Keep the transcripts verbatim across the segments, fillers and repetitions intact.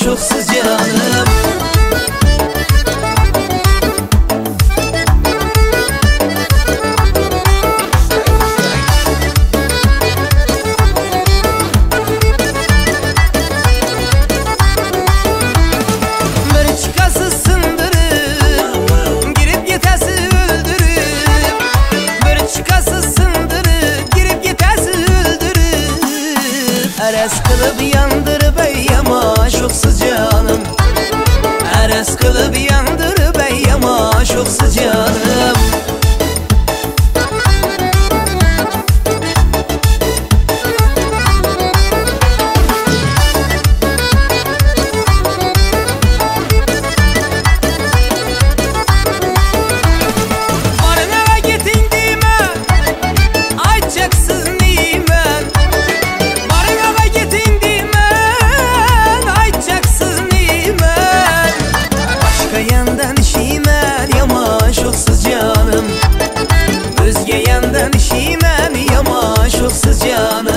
şoksuz canım. Eres kılıp yandırıp ey yama şoksuz canım. Eres kılıp yandırıp ey yama şoksuz canım. Özge yandan işimen yama şoksuz canım.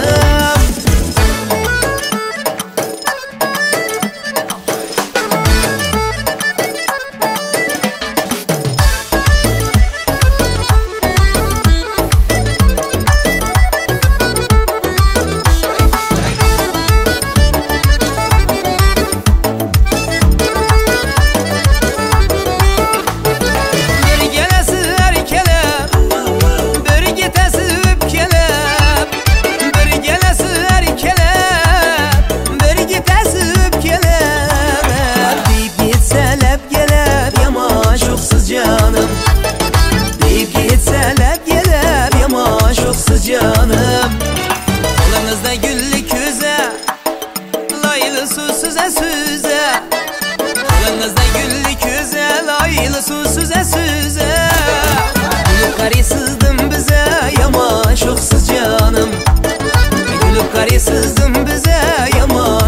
Deyip gitseler gelip yama şoksuz canım. Kolunuzda güllü küze, laylı susuza süze. Kolunuzda güllü küze, laylı susuza süze. Gülüp karısızdın bize yama şoksuz canım. Gülüp karısızdın bize yama